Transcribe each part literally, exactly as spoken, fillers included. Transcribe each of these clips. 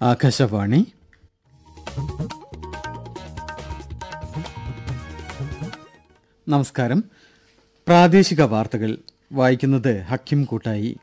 ആകാശവാണി. നമസ്കാരം. പ്രാദേശിക വാർത്തകൾ വായിക്കുന്നത് ഹക്കിം കൂട്ടായി.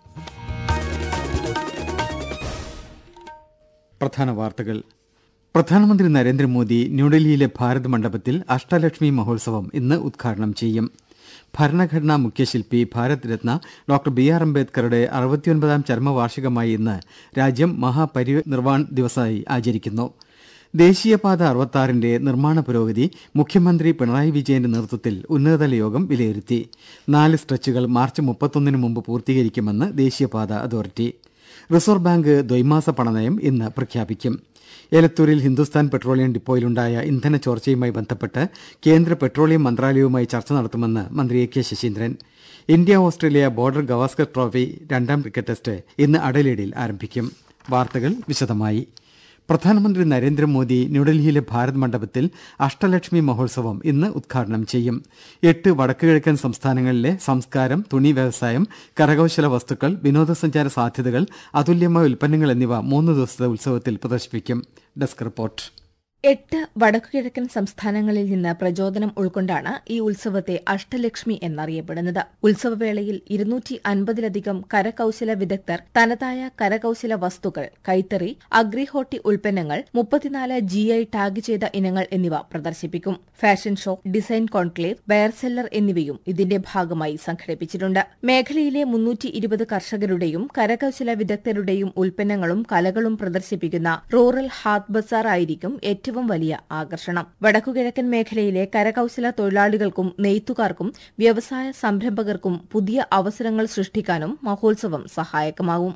പ്രധാന വാർത്തകൾ. പ്രധാനമന്ത്രി നരേന്ദ്രമോദി ന്യൂഡൽഹിയിലെ ഭാരത് മണ്ഡപത്തിൽ അഷ്ടലക്ഷ്മി മഹോത്സവം ഇന്ന് ഉദ്ഘാടനം ചെയ്യും. ഭരണഘടനാ മുഖ്യശില്പി Bharat Ratna doctor B R അംബേദ്കറുടെ അറുപത്തിയൊൻപതാം ചരമവാർഷികമായി ഇന്ന് രാജ്യം മഹാപരിനിർവാൺ ദിവസമായി ആചരിക്കുന്നു. ദേശീയപാത അറുപത്തിയാറിന്റെ നിർമ്മാണ പുരോഗതി മുഖ്യമന്ത്രി പിണറായി വിജയന്റെ നേതൃത്വത്തിൽ ഉന്നതതല യോഗം വിലയിരുത്തി. നാല് സ്ട്രെച്ചുകൾ മാർച്ച് മുപ്പത്തൊന്നിന് മുമ്പ് പൂർത്തീകരിക്കുമെന്ന് ദേശീയപാത അതോറിറ്റി. റിസർവ് ബാങ്ക് ദ്വൈമാസ പണനയം ഇന്ന് പ്രഖ്യാപിക്കും. എലത്തൂരിൽ ഹിന്ദുസ്ഥാൻ പെട്രോളിയം ഡിപ്പോയിലുണ്ടായ ഇന്ധന ചോർച്ചയുമായി ബന്ധപ്പെട്ട് കേന്ദ്ര പെട്രോളിയം മന്ത്രാലയവുമായി ചർച്ച നടത്തുമെന്ന് മന്ത്രി A K Saseendran. India Australia border Gavaskar trophy രണ്ടാം ക്രിക്കറ്റ് ടെസ്റ്റ് ഇന്ന് അഡലേഡിൽ ആരംഭിക്കും. വാർത്തകൾ വിശദമായി. പ്രധാനമന്ത്രി നരേന്ദ്രമോദി ന്യൂഡൽഹിയിലെ ഭാരത് മണ്ഡപത്തിൽ അഷ്ടലക്ഷ്മി മഹോത്സവം ഇന്ന് ഉദ്ഘാടനം ചെയ്യും. എട്ട് വടക്കുകിഴക്കൻ സംസ്ഥാനങ്ങളിലെ സംസ്കാരം, തുണി വ്യവസായം, കരകൌശല വസ്തുക്കൾ, വിനോദസഞ്ചാര സാധ്യതകൾ, അതുല്യമായ ഉൽപ്പന്നങ്ങൾ എന്നിവ മൂന്ന് ദിവസത്തെ ഉത്സവത്തിൽ പ്രദർശിപ്പിക്കും. Desk report. എട്ട് വടക്കുകിഴക്കൻ സംസ്ഥാനങ്ങളിൽ നിന്ന് പ്രചോദനം ഉൾക്കൊണ്ടാണ് ഈ ഉത്സവത്തെ അഷ്ടലക്ഷ്മി എന്നറിയപ്പെടുന്നത്. ഉത്സവവേളയിൽ ഇരുന്നൂറ്റി അൻപതിലധികം കരകൌശല വിദഗ്ധർ തനതായ കരകൌശല വസ്തുക്കൾ, കൈത്തറി, അഗ്രിഹോർട്ടി ഉൽപ്പന്നങ്ങൾ, മുപ്പത്തിനാല് ജി ഐ ടാഗ് ചെയ്ത ഇനങ്ങൾ എന്നിവ പ്രദർശിപ്പിക്കും. Fashion show, design conclave, buyer seller എന്നിവയും ഇതിന്റെ ഭാഗമായി സംഘടിപ്പിച്ചിട്ടുണ്ട്. മേഖലയിലെ മുന്നൂറ്റി ഇരുപത് കർഷകരുടെയും കരകൌശല വിദഗ്ധരുടെയും ഉൽപ്പന്നങ്ങളും കലകളും പ്രദർശിപ്പിക്കുന്ന റൂറൽ ഹാത്ത് ബസാർ ആയിരിക്കും ഏറ്റവും ഏറ്റവും വലിയ ആകർഷണം. വടക്കുകിഴക്കൻ മേഖലയിലെ കരകൌശല തൊഴിലാളികൾക്കും നെയ്ത്തുകാർക്കും വ്യവസായ സംരംഭകർക്കും പുതിയ അവസരങ്ങൾ സൃഷ്ടിക്കാനും മഹോത്സവം സഹായകമാവും.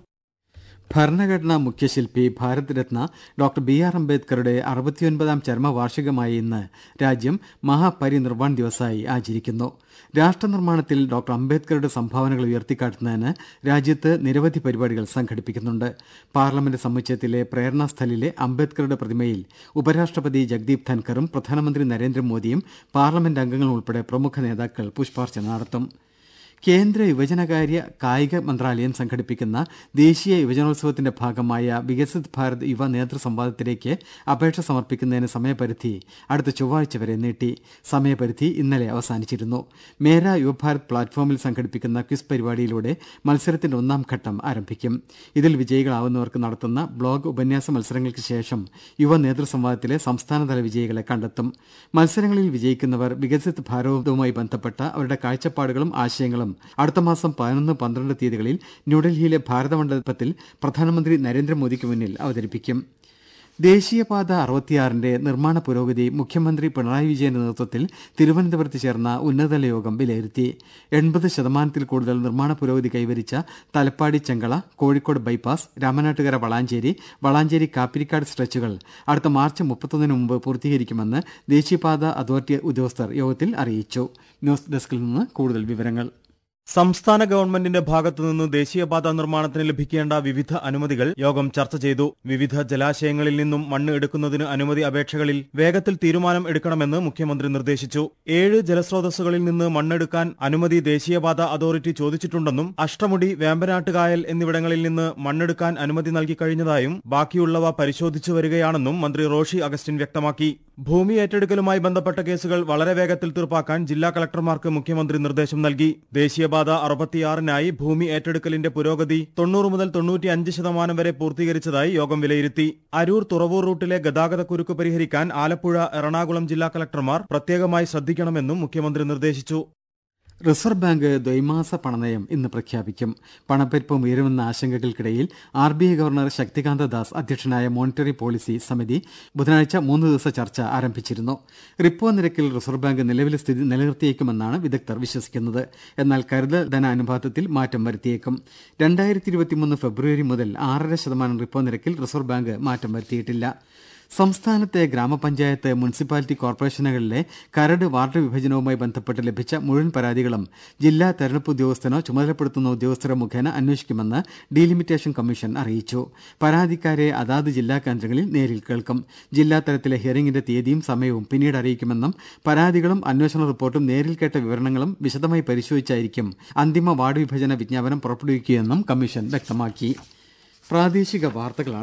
ഭരണഘടനാ മുഖ്യശില്പി Bharat Ratna doctor B R അംബേദ്കറുടെ അറുപത്തിയൊൻപതാം ചരമവാർഷികമായി ഇന്ന് രാജ്യം മഹാപരിനിർവാൺ ദിവസമായി ആചരിക്കുന്നു. രാഷ്ട്രനിർമ്മാണത്തിൽ ഡോക്ടർ അംബേദ്കറുടെ സംഭാവനകൾ ഉയർത്തിക്കാട്ടുന്നതിന് രാജ്യത്ത് നിരവധി പരിപാടികൾ സംഘടിപ്പിക്കുന്നുണ്ട്. പാർലമെന്റ് സമുച്ചയത്തിലെ പ്രേരണാസ്ഥലിലെ അംബേദ്കറുടെ പ്രതിമയിൽ ഉപരാഷ്ട്രപതി ജഗ്ദീപ് ധൻഖറും പ്രധാനമന്ത്രി നരേന്ദ്രമോദിയും പാർലമെന്റ് അംഗങ്ങളും ഉൾപ്പെടെ പ്രമുഖ നേതാക്കൾ പുഷ്പാർച്ചന നടത്തും. കേന്ദ്ര യുവജനകാര്യ കായിക മന്ത്രാലയം സംഘടിപ്പിക്കുന്ന ദേശീയ യുവജനോത്സവത്തിന്റെ ഭാഗമായ വികസിത് ഭാരത് യുവ നേതൃസംവാദത്തിലേക്ക് അപേക്ഷ സമർപ്പിക്കുന്നതിന് സമയപരിധി അടുത്ത ചൊവ്വാഴ്ച വരെ നീട്ടി. സമയപരിധി ഇന്നലെ അവസാനിച്ചിരുന്നു. മേര യുവഭാരത് പ്ലാറ്റ്ഫോമിൽ സംഘടിപ്പിക്കുന്ന ക്വിസ് പരിപാടിയിലൂടെ മത്സരത്തിന്റെ ഒന്നാം ഘട്ടം ആരംഭിക്കും. ഇതിൽ വിജയികളാവുന്നവർക്ക് നടത്തുന്ന ബ്ലോഗ് ഉപന്യാസ മത്സരങ്ങൾക്ക് ശേഷം യുവ നേതൃസംവാദത്തിലെ സംസ്ഥാനതല വിജയികളെ കണ്ടെത്തും. മത്സരങ്ങളിൽ വിജയിക്കുന്നവർ വികസിത് ഭാരതവുമായി ബന്ധപ്പെട്ട അവരുടെ കാഴ്ചപ്പാടുകളും ആശയങ്ങളും അടുത്ത മാസം പതിനൊന്ന് പന്ത്രണ്ട് തീയതികളിൽ ന്യൂഡൽഹിയിലെ ഭാരത മണ്ഡപത്തിൽ പ്രധാനമന്ത്രി നരേന്ദ്രമോദിക്ക് മുന്നിൽ അവതരിപ്പിക്കും. ദേശീയപാത അറുപത്തിയാറിന്റെ നിർമ്മാണ പുരോഗതി മുഖ്യമന്ത്രി പിണറായി വിജയന്റെ നേതൃത്വത്തിൽ തിരുവനന്തപുരത്ത് ചേർന്ന ഉന്നതതല യോഗം വിലയിരുത്തി. എൺപത് ശതമാനത്തിൽ കൂടുതൽ നിർമ്മാണ പുരോഗതി കൈവരിച്ച തലപ്പാടി ചെങ്കള, കോഴിക്കോട് ബൈപ്പാസ്, രാമനാട്ടുകര വളാഞ്ചേരി, വളാഞ്ചേരി കാപ്പിരിക്കാട് സ്ട്രെച്ചുകൾ അടുത്ത മാർച്ച് മുപ്പത്തൊന്നിന് മുമ്പ് പൂർത്തീകരിക്കുമെന്ന് ദേശീയപാത അതോറിറ്റി ഉദ്യോഗസ്ഥർ യോഗത്തിൽ അറിയിച്ചു. ന്യൂസ് ഡെസ്കിൽ നിന്ന് കൂടുതൽ വിവരങ്ങൾ. സംസ്ഥാന ഗവൺമെന്റിന്റെ ഭാഗത്തുനിന്ന് ദേശീയപാത നിർമ്മാണത്തിന് ലഭിക്കേണ്ട വിവിധ അനുമതികൾ യോഗം ചർച്ച ചെയ്തു. വിവിധ ജലാശയങ്ങളിൽ നിന്നും മണ്ണ് എടുക്കുന്നതിന് അനുമതി അപേക്ഷകളിൽ വേഗത്തിൽ തീരുമാനം എടുക്കണമെന്ന് മുഖ്യമന്ത്രി നിർദ്ദേശിച്ചു. ഏഴ് ജലസ്രോതസ്സുകളിൽ നിന്ന് മണ്ണെടുക്കാൻ അനുമതി ദേശീയപാത അതോറിറ്റി ചോദിച്ചിട്ടുണ്ടെന്നും അഷ്ടമുടി, വേമ്പനാട്ടുകായൽ എന്നിവിടങ്ങളിൽ നിന്ന് മണ്ണെടുക്കാൻ അനുമതി നൽകി കഴിഞ്ഞതായും ബാക്കിയുള്ളവ പരിശോധിച്ചു വരികയാണെന്നും മന്ത്രി റോഷി അഗസ്റ്റിൻ വ്യക്തമാക്കി. ഭൂമി ഏറ്റെടുക്കലുമായി ബന്ധപ്പെട്ട കേസുകൾ വളരെ വേഗത്തിൽ തീർപ്പാക്കാൻ ജില്ലാ കളക്ടർമാർക്ക് മുഖ്യമന്ത്രി നിർദ്ദേശം നൽകി. ദേശീയപാത അറുപത്തിയാറിനായി ഭൂമി ഏറ്റെടുക്കലിന്റെ പുരോഗതി തൊണ്ണൂറ് മുതൽ തൊണ്ണൂറ്റിയഞ്ച് ശതമാനം വരെ പൂർത്തീകരിച്ചതായി യോഗം വിലയിരുത്തി. അരൂർ തുറവൂർ റൂട്ടിലെ ഗതാഗതക്കുരുക്ക് പരിഹരിക്കാൻ ആലപ്പുഴ, എറണാകുളം ജില്ലാ കളക്ടർമാർ പ്രത്യേകമായി ശ്രദ്ധിക്കണമെന്നും മുഖ്യമന്ത്രി നിർദ്ദേശിച്ചു. റിസർവ് ബാങ്ക് ദ്വൈമാസ പണനയം ഇന്ന് പ്രഖ്യാപിക്കും. പണപ്പെരുപ്പം ഉയരുമെന്ന ആശങ്കകൾക്കിടയിൽ R B I governor Shaktikanta Das അധ്യക്ഷനായ മോണിറ്ററി പോളിസി സമിതി ബുധനാഴ്ച മൂന്ന് ദിവസ ചർച്ച ആരംഭിച്ചിരുന്നു. റിപ്പോ നിരക്കിൽ റിസർവ് ബാങ്ക് നിലവിലെ സ്ഥിതി നിലനിർത്തിയേക്കുമെന്നാണ് വിദഗ്ധർ വിശ്വസിക്കുന്നത്. എന്നാൽ കരുതൽ ധന അനുപാതത്തിൽ മാറ്റം വരുത്തിയേക്കും. രണ്ടായിരത്തി ഇരുപത്തിമൂന്ന് ഫെബ്രുവരി മുതൽ ആറര ശതമാനം റിപ്പോ നിരക്കിൽ റിസർവ് ബാങ്ക് മാറ്റം വരുത്തിയിട്ടില്ല. സംസ്ഥാനത്തെ ഗ്രാമപഞ്ചായത്ത്, മുനിസിപ്പാലിറ്റി കോർപ്പറേഷനുകളിലെ കരട് വാർഡ് വിഭജനവുമായി ബന്ധപ്പെട്ട് ലഭിച്ച മുഴുവൻ പരാതികളും ജില്ലാ തെരഞ്ഞെടുപ്പ് ഉദ്യോഗസ്ഥനോ ചുമതലപ്പെടുത്തുന്ന ഉദ്യോഗസ്ഥരോ മുഖേന അന്വേഷിക്കുമെന്ന് ഡീലിമിറ്റേഷൻ കമ്മീഷൻ അറിയിച്ചു. പരാതിക്കാരെ അതാത് ജില്ലാ കേന്ദ്രങ്ങളിൽ നേരിൽ കേൾക്കും. ജില്ലാ തലത്തിലെ ഹിയറിംഗിന്റെ തീയതിയും സമയവും പിന്നീട് അറിയിക്കുമെന്നും പരാതികളും അന്വേഷണ റിപ്പോർട്ടും നേരിൽ കേട്ട വിവരണങ്ങളും വിശദമായി പരിശോധിച്ചായിരിക്കും അന്തിമ വാർഡ് വിഭജന വിജ്ഞാപനം പുറപ്പെടുവിക്കുകയെന്നും കമ്മീഷൻ വ്യക്തമാക്കി. പ്രാദേശിക വാർത്തകളാണ്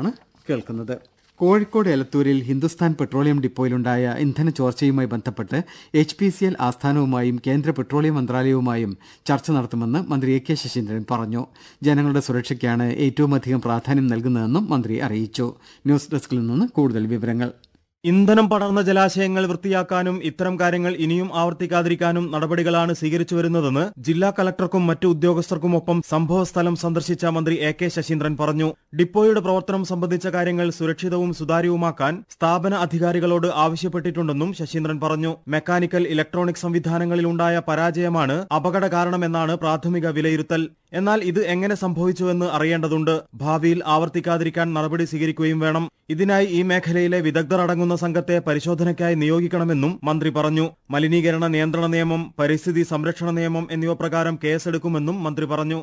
കേൾക്കുന്നത്. കോഴിക്കോട് എലത്തൂരിൽ ഹിന്ദുസ്ഥാൻ പെട്രോളിയം ഡിപ്പോയിലുണ്ടായ ഇന്ധന ചോർച്ചയുമായി ബന്ധപ്പെട്ട് എച്ച് പി സി എൽ ആസ്ഥാനവുമായും കേന്ദ്ര പെട്രോളിയം മന്ത്രാലയവുമായും ചർച്ച നടത്തുമെന്ന് മന്ത്രി എ കെ ശശീന്ദ്രൻ പറഞ്ഞു. ജനങ്ങളുടെ സുരക്ഷയ്ക്കാണ് ഏറ്റവുമധികം പ്രാധാന്യം നൽകുന്നതെന്നും മന്ത്രി അറിയിച്ചു. ന്യൂസ് ഡെസ്കിൽ നിന്ന് കൂടുതൽ വിവരങ്ങൾ. ഇന്ധനം പടർന്ന ജലാശയങ്ങൾ വൃത്തിയാക്കാനും ഇത്തരം കാര്യങ്ങൾ ഇനിയും ആവർത്തിക്കാതിരിക്കാനും നടപടികളാണ് സ്വീകരിച്ചു വരുന്നതെന്ന് ജില്ലാ കലക്ടർക്കും മറ്റു ഉദ്യോഗസ്ഥർക്കുമൊപ്പം സംഭവസ്ഥലം സന്ദർശിച്ച മന്ത്രി എ കെ ശശീന്ദ്രൻ പറഞ്ഞു. ഡിപ്പോയുടെ പ്രവർത്തനം സംബന്ധിച്ച കാര്യങ്ങൾ സുരക്ഷിതവും സുതാര്യവുമാക്കാൻ സ്ഥാപന അധികാരികളോട് ആവശ്യപ്പെട്ടിട്ടുണ്ടെന്നും ശശീന്ദ്രൻ പറഞ്ഞു. മെക്കാനിക്കൽ ഇലക്ട്രോണിക് സംവിധാനങ്ങളിലുണ്ടായ പരാജയമാണ് അപകട കാരണമെന്നാണ് പ്രാഥമിക വിലയിരുത്തൽ. എന്നാൽ ഇത് എങ്ങനെ സംഭവിച്ചുവെന്ന് അറിയേണ്ടതുണ്ട്. ഭാവിയിൽ ആവർത്തിക്കാതിരിക്കാൻ നടപടി സ്വീകരിക്കുകയും വേണം. ഇതിനായി ഈ മേഖലയിലെ വിദഗ്ധർ അടങ്ങുന്ന സംഘത്തെ പരിശോധനയ്ക്കായി നിയോഗിക്കണമെന്നും മന്ത്രി പറഞ്ഞു. മലിനീകരണ നിയന്ത്രണ നിയമം, പരിസ്ഥിതി സംരക്ഷണ നിയമം എന്നിവ പ്രകാരം കേസെടുക്കുമെന്നും മന്ത്രി പറഞ്ഞു.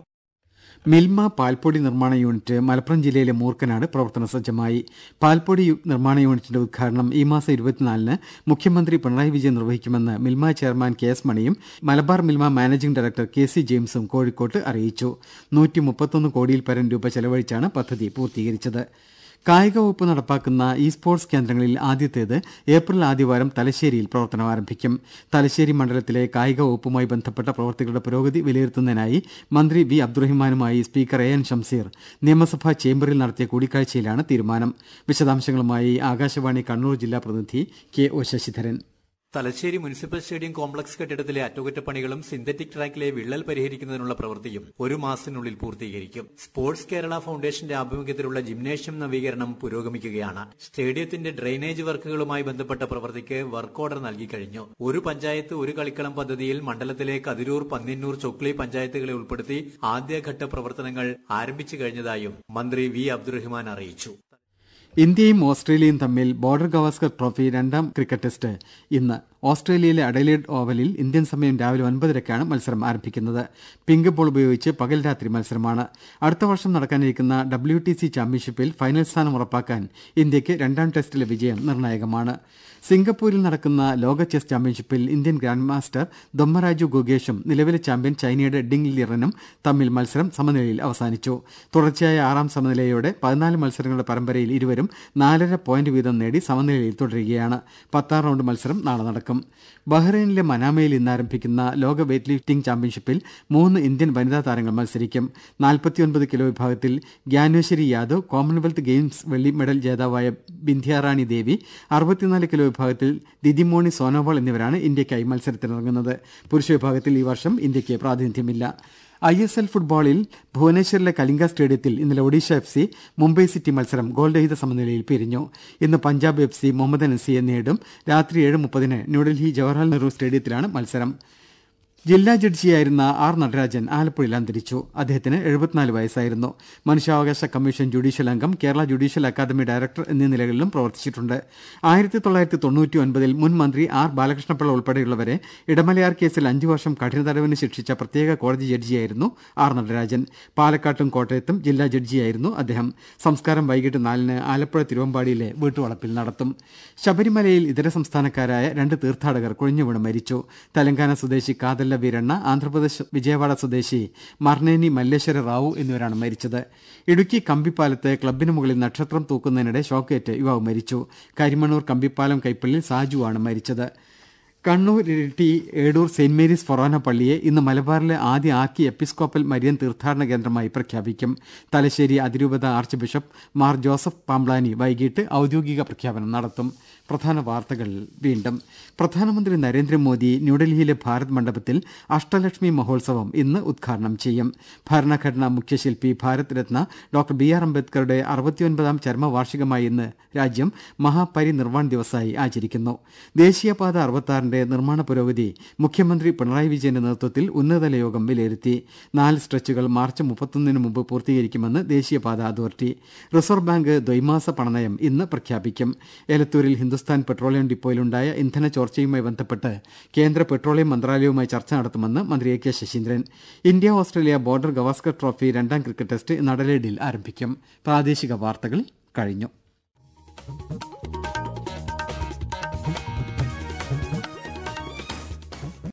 മിൽമ പാൽപ്പൊടി നിർമ്മാണ യൂണിറ്റ് മലപ്പുറം ജില്ലയിലെ മൂർക്കനാട് പ്രവർത്തന സജ്ജമായി. പാൽപ്പൊടി നിർമ്മാണ യൂണിറ്റിന്റെ ഉദ്ഘാടനം ഈ മാസം ഇരുപത്തിനാലിന് മുഖ്യമന്ത്രി പിണറായി വിജയൻ നിർവഹിക്കുമെന്ന് മിൽമ ചെയർമാൻ കെ എസ് മണിയും Malabar Milma managing director K C ജെയിംസും കോഴിക്കോട്ട് അറിയിച്ചു. നൂറ്റി മുപ്പത്തൊന്ന് കോടിയിൽ പരം രൂപ ചെലവഴിച്ചാണ് പദ്ധതി പൂർത്തീകരിച്ചത്. കായിക വകുപ്പ് നടപ്പാക്കുന്ന ഇ സ്പോർട്സ് കേന്ദ്രങ്ങളിൽ ആദ്യത്തേത് ഏപ്രിൽ ആദ്യവാരം തലശ്ശേരിയിൽ പ്രവർത്തനം ആരംഭിക്കും. തലശ്ശേരി മണ്ഡലത്തിലെ കായിക വകുപ്പുമായി ബന്ധപ്പെട്ട പ്രവൃത്തികളുടെ പുരോഗതി വിലയിരുത്തുന്നതിനായി മന്ത്രി വി അബ്ദുറഹിമാനുമായി സ്പീക്കർ എ എൻ ഷംസീർ നിയമസഭാ ചേംബറിൽ നടത്തിയ കൂടിക്കാഴ്ചയിലാണ് തീരുമാനം. വിശദാംശങ്ങളുമായി ആകാശവാണി കണ്ണൂർ ജില്ലാ പ്രതിനിധി K O Sasidharan. Thalassery municipal stadium complex കെട്ടിടത്തിലെ അറ്റകുറ്റപ്പണികളും സിന്തറ്റിക് ട്രാക്കിലെ വിള്ളൽ പരിഹരിക്കുന്നതിനുള്ള പ്രവൃത്തിയും ഒരു മാസത്തിനുള്ളിൽ പൂർത്തീകരിക്കും. സ്പോർട്സ് കേരള ഫൌണ്ടേഷന്റെ ആഭിമുഖ്യത്തിലുള്ള ജിംനേഷ്യം നവീകരണം പുരോഗമിക്കുകയാണ്. സ്റ്റേഡിയത്തിന്റെ ഡ്രെയിനേജ് വർക്കുകളുമായി ബന്ധപ്പെട്ട പ്രവൃത്തിക്ക് വർക്ക് ഓർഡർ നൽകിക്കഴിഞ്ഞു. ഒരു പഞ്ചായത്ത് ഒരു കളിക്കളം പദ്ധതിയിൽ മണ്ഡലത്തിലെ കതിരൂർ, പന്നിന്നൂർ, ചൊക്ലി പഞ്ചായത്തുകളെ ഉൾപ്പെടുത്തി ആദ്യഘട്ട പ്രവർത്തനങ്ങൾ ആരംഭിച്ചു കഴിഞ്ഞതായും മന്ത്രി വി അബ്ദുറഹിമാൻ അറിയിച്ചു. ഇന്ത്യയും ഓസ്ട്രേലിയയും തമ്മിൽ ബോർഡർ ഗവാസ്കർ ട്രോഫി രണ്ടാം ക്രിക്കറ്റ് ടെസ്റ്റ് ഇന്ന് ഓസ്ട്രേലിയയിലെ അഡലേഡ് ഓവലിൽ ഇന്ത്യൻ സമയം രാവിലെ ഒൻപതരയ്ക്കാണ് മത്സരം ആരംഭിക്കുന്നത്. പിങ്ക് ബോൾ ഉപയോഗിച്ച് പകൽ രാത്രി മത്സരമാണ്. അടുത്ത വർഷം നടക്കാനിരിക്കുന്ന ഡബ്ല്യു ടി സി ചാമ്പ്യൻഷിപ്പിൽ ഫൈനൽ സ്ഥാനം ഉറപ്പാക്കാൻ ഇന്ത്യയ്ക്ക് രണ്ടാം ടെസ്റ്റിലെ വിജയം നിർണായകമാണ്. സിംഗപ്പൂരിൽ നടക്കുന്ന ലോക ചെസ് ചാമ്പ്യൻഷിപ്പിൽ ഇന്ത്യൻ ഗ്രാൻഡ് മാസ്റ്റർ ദൊമ്മരാജു ഗുഗേഷും നിലവിലെ ചാമ്പ്യൻ ചൈനയുടെ ഡിങ് ലിറനും തമ്മിൽ മത്സരം സമനിലയിൽ അവസാനിച്ചു. തുടർച്ചയായ ആറാം സമനിലയോടെ പതിനാല് മത്സരങ്ങളുടെ പരമ്പരയിൽ ഇരുവരും നാലര പോയിന്റ് വീതം നേടി സമനിലയിൽ തുടരുകയാണ്. പത്താം റൌണ്ട് മത്സരം നാളെ നടക്കും. ബഹ്റൈനിലെ മനാമയിൽ ഇന്ന് ആരംഭിക്കുന്ന ലോക വെയ്റ്റ് ലിഫ്റ്റിംഗ് ചാമ്പ്യൻഷിപ്പിൽ മൂന്ന് ഇന്ത്യൻ വനിതാ താരങ്ങൾ മത്സരിക്കും. നാൽപ്പത്തിയൊൻപത് കിലോ വിഭാഗത്തിൽ ഗ്യാനേശ്വരി യാദവ്, കോമൺവെൽത്ത് ഗെയിംസ് വെള്ളി മെഡൽ ജേതാവായ ബിന്ധ്യാറാണി ദേവി, അറുപത്തിനാല് കിലോ വിഭാഗത്തിൽ ദിദിമോണി സോനോവാൾ എന്നിവരാണ് ഇന്ത്യയ്ക്കായി മത്സരത്തിനിറങ്ങുന്നത്. പുരുഷ വിഭാഗത്തിൽ ഈ വർഷം ഇന്ത്യയ്ക്ക് പ്രാതിനിധ്യമില്ല. ഐ എസ് എൽ ഫുട്ബോളിൽ ഭുവനേശ്വറിലെ കലിംഗ സ്റ്റേഡിയത്തിൽ ഇന്നലെ Odisha F C Mumbai city മത്സരം ഗോൾരഹിത സമനിലയിൽ പിരിഞ്ഞു. ഇന്ന് Punjab F C Mohammedan N സിയെ നേരിടും. രാത്രി ഏഴ് മുപ്പതിന് ന്യൂഡൽഹി ജവഹർലാൽ നെഹ്റു സ്റ്റേഡിയത്തിലാണ് മത്സരം. ജില്ലാ ജഡ്ജിയായിരുന്ന ആർ നടരാജൻ ആലപ്പുഴയിൽ അന്തരിച്ചു. അദ്ദേഹത്തിന് എഴുപത്തിനാല് വയസ്സായിരുന്നു. മനുഷ്യാവകാശ കമ്മീഷൻ ജുഡീഷ്യൽ അംഗം, കേരള ജുഡീഷ്യൽ അക്കാദമി ഡയറക്ടർ എന്നീ നിലകളിലും പ്രവർത്തിച്ചിട്ടുണ്ട്. ആയിരത്തി തൊള്ളായിരത്തി തൊണ്ണൂറ്റി ഒൻപതിൽ മുൻ മന്ത്രി ആർ ബാലകൃഷ്ണപിള്ള ഉൾപ്പെടെയുള്ളവരെ ഇടമലയാർ കേസിൽ അഞ്ചു വർഷം കഠിന തടവിന് ശിക്ഷിച്ച പ്രത്യേക കോടതി ജഡ്ജിയായിരുന്നു ആർ നടരാജൻ. പാലക്കാട്ടും കോട്ടയത്തും ജില്ലാ ജഡ്ജിയായിരുന്നു അദ്ദേഹം. സംസ്കാരം വൈകിട്ട് നാലിന് ആലപ്പുഴ തിരുവമ്പാടിയിലെ വീട്ടുവളപ്പിൽ നടത്തും. ശബരിമലയിൽ ഇതര സംസ്ഥാനക്കാരായ രണ്ട് തീർത്ഥാടകർ കുഴഞ്ഞുവീണ് മരിച്ചു. തെലങ്കാന സ്വദേശി കാതല്ല വീരണ്ണ, ആന്ധ്രാപ്രദേശ് വിജയവാഡ സ്വദേശി മർനേനി മല്ലേശ്വര റാവു എന്നിവരാണ് മരിച്ചത്. ഇടുക്കി കമ്പിപ്പാലത്ത് ക്ലബിന് മുകളിൽ നക്ഷത്രം തൂക്കുന്നതിനിടെ ഷോക്കേറ്റ് യുവാവ് മരിച്ചു. കരിമണ്ണൂർ കമ്പിപ്പാലം കൈപ്പള്ളിൽ സാജുവാണ് മരിച്ചത്. Kannur Iritty Edoor saint Mary's forane പള്ളിയെ ഇന്ന് മലബാറിലെ ആദ്യ ആർക്കി എപ്പിസ്കോപ്പൽ മരിയൻ തീർത്ഥാടന കേന്ദ്രമായി പ്രഖ്യാപിക്കും. തലശ്ശേരി അതിരൂപത ആർച്ച് ബിഷപ്പ് മാർ ജോസഫ് പാംബ്ലാനി വൈകിട്ട് ഔദ്യോഗിക പ്രഖ്യാപനം നടത്തും. പ്രധാന വാർത്തകൾ വീണ്ടും. പ്രധാനമന്ത്രി നരേന്ദ്രമോദി ന്യൂഡൽഹിയിലെ ഭാരത് മണ്ഡപത്തിൽ അഷ്ടലക്ഷ്മി മഹോത്സവം ഇന്ന് ഉദ്ഘാടനം ചെയ്യും. ഭരണഘടനാ മുഖ്യശില്പി Bharat Ratna doctor B R അംബേദ്കറുടെ അറുപത്തിയൊൻപതാം ചരമവാർഷികമായി ഇന്ന് രാജ്യം മഹാപരിനിർവാൺ ദിവസമായി ആചരിക്കുന്നു. ദേശീയപാത അറുപത്തിയാറിന്റെ നിർമ്മാണ പുരോഗതി മുഖ്യമന്ത്രി പിണറായി വിജയന്റെ നേതൃത്വത്തിൽ ഉന്നതതല യോഗം വിലയിരുത്തി. നാല് സ്ട്രെച്ചുകൾ മാർച്ച് മുപ്പത്തൊന്നിന് മുമ്പ് പൂർത്തീകരിക്കുമെന്ന് ദേശീയപാത അതോറിറ്റി. റിസർവ് ബാങ്ക് ദ്വൈമാസ പണനയം ഇന്ന് പ്രഖ്യാപിക്കും. എലത്തൂരിൽ ഹിന്ദുസ്ഥാൻ പെട്രോളിയം ഡിപ്പോയിലുണ്ടായ ഇന്ധന ചോർച്ചയുമായി ബന്ധപ്പെട്ട് കേന്ദ്ര പെട്രോളിയം മന്ത്രാലയവുമായി ചർച്ച നടത്തുമെന്ന് മന്ത്രി A K Saseendran. India Australia border Gavaskar trophy രണ്ടാം ക്രിക്കറ്റ് ടെസ്റ്റ് ഇന്ന് അഡലേഡിൽ ആരംഭിക്കും. പ്രാദേശിക വാർത്തകൾ കഴിഞ്ഞു.